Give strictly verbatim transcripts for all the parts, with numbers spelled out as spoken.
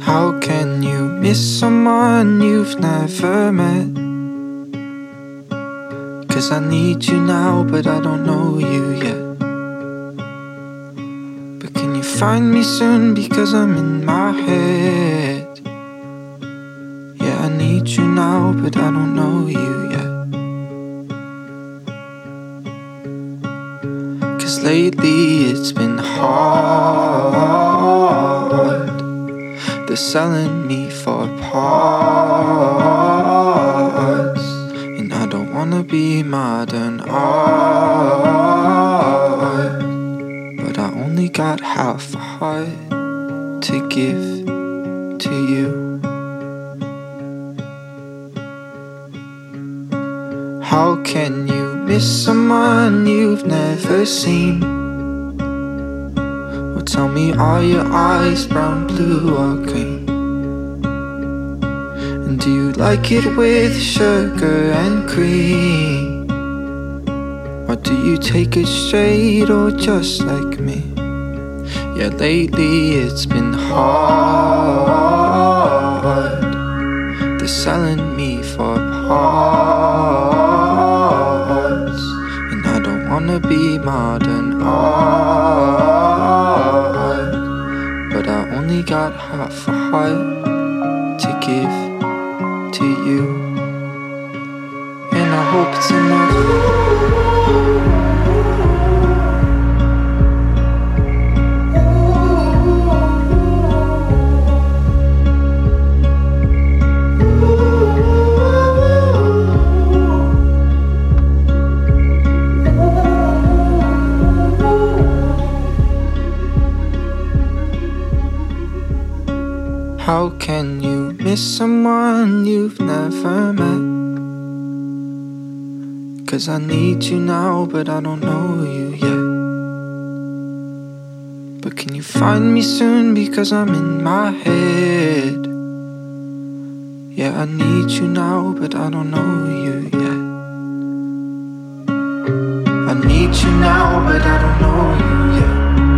How can you miss someone you've never met? Cause I need you now, but I don't know you yet. But can you find me soon, because I'm in my head. Yeah, I need you now, but I don't know you yet. Cause lately it's been hard. They're selling me for parts, and I don't wanna be modern art, but I only got half a heart to give to you. How can you miss someone you've never seen? Well, tell me, are your eyes brown, blue or green? And do you like it with sugar and cream? Or do you take it straight, or just like me? Yeah, lately it's been hard. They're selling me for parts, and I don't wanna be modern art, but I only got half a heart to give to you, and I hope it's enough. How can you miss someone you've never met? Cause I need you now, but I don't know you yet. But can you find me soon, because I'm in my head. Yeah, I need you now, but I don't know you yet. I need you now, but I don't know you yet.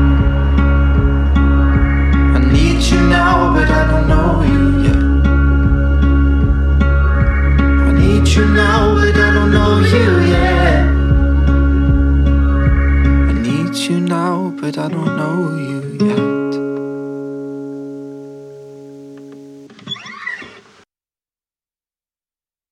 I need you now, but I don't know you yet. I need you now, but I don't know you yet. I need you now, but I don't know you yet.